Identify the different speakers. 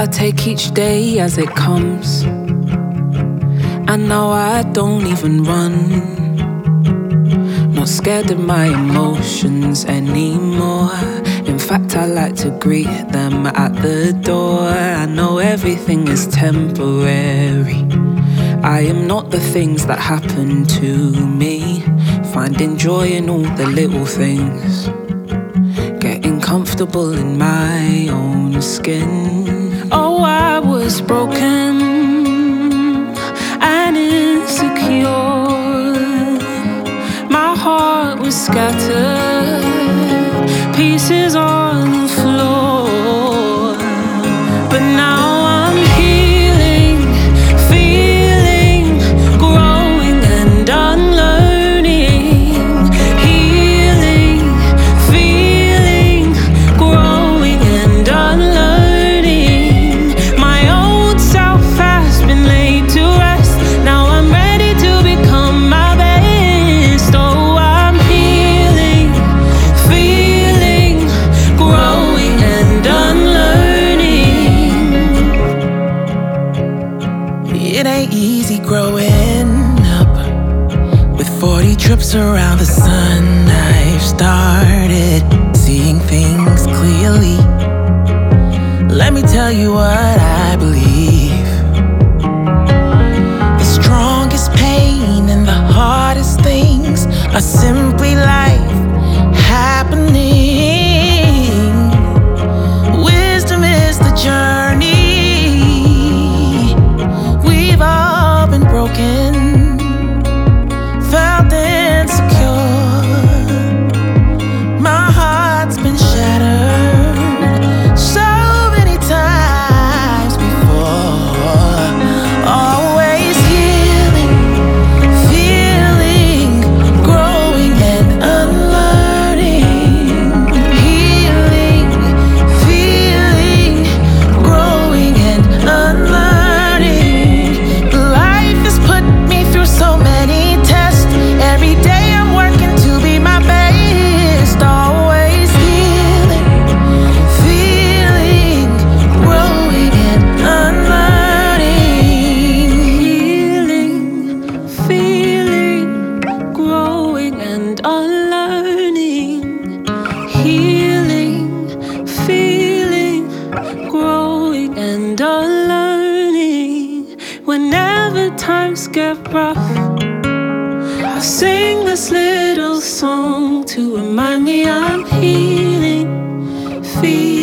Speaker 1: I take each day as it comes, and now I don't even run. Not scared of my emotions anymore. In fact, I like to greet them at the door. I know everything is temporary. I am not the things that happen to me. Finding joy in all the little things. Getting comfortable in my own skin. Oh, I was broken and insecure. My heart was scattered, pieces on the floor. But now I'm healing, feeling, growing and unlearning. Healing, feeling, growing and unlearning. My old self has been laid to rest. Now I'm ready to become my best. Oh, I'm healing, feeling, growing and unlearning.
Speaker 2: It ain't easy growing up with 40 trips around the sun. I've started seeing things clearly. Let me tell you what I believe. The strongest pain and the hardest things are simply life happening. Wisdom is the journey. We've all been broken, felt insecure. My heart's been shattered so many times before. Always healing, feeling, growing and unlearning. Healing, feeling, growing and unlearning. Life has put me through so many tests. Every day I'm working to be my best. Always healing, feeling, growing and unlearning.
Speaker 1: Healing, feeling, growing and unlearning. Healing, feeling, growing and unlearning. Whenever times get rough, I sing this little song to remind me I'm healing, feeling.